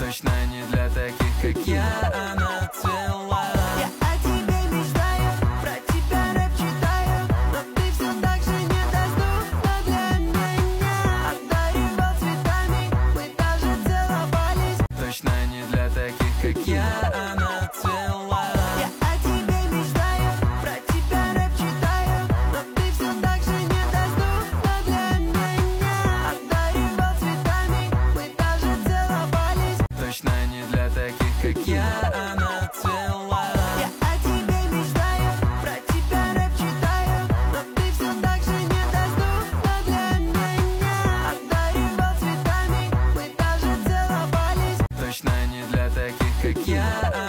Точно не для таких, как я, она цвела. Я о тебе мечтаю, про тебя рэп читаю, но ты все так же недоступна для меня. Одаривал цветами, мы даже целовались. Точно не для таких, как я, она цвела. Я о тебе мечтаю, про тебя рэп читаю, но ты все так же недоступна для меня. Одаривал цветами, мы даже целовались. Точно не для таких, как я, она цвела. Я о тебе мечтаю, про тебя рэп читаю, но ты все так же недоступна для меня. Одаривал цветами, мы даже целовались. Точно не для таких, как я,